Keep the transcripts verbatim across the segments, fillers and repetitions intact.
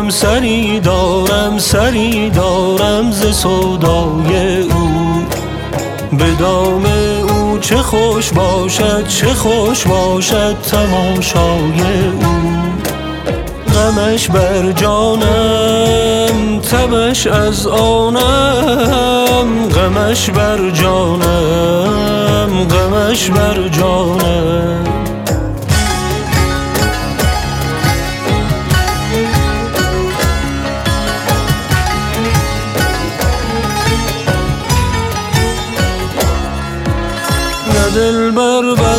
دارم سری دارم سری دارم ز سودای او. به دام او چه خوش باشد چه خوش باشد تماشای او. غمش بر جانم تبش از آنم، غمش بر جانم غمش بر جانم. نه دلبر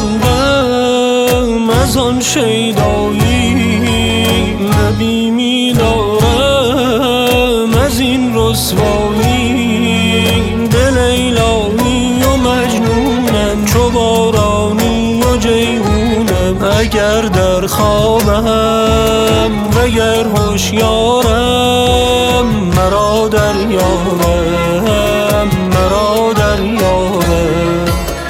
بندم از آن شیدایی، نه بیمی دارم از این رسوایی. به لیلایی و مجنونم چو بارانی و جیحونم. اگر در خوابم وگر هوشیارم، مرا دریابم مرا دریابم.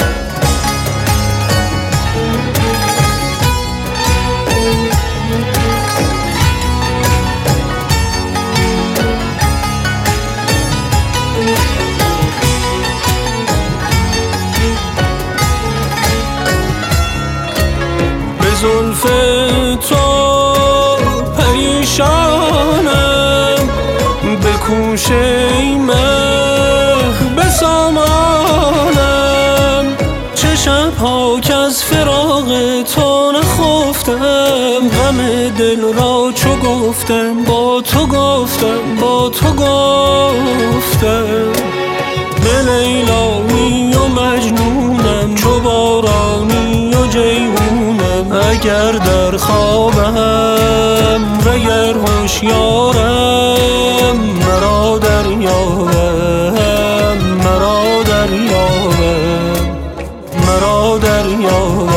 زلف تو پریشانم، بکوش ای مه به سامانم. چه شبها که از فراق تو نخفتم، غم دل را چو گفتم با تو گفتم با تو گفتم. به لیلایی و مجنونم چو بارانی و جیحونم. اگر در خوابم وگر هوشیارم، مرا دریابم مرا دریابم مرا دریابم.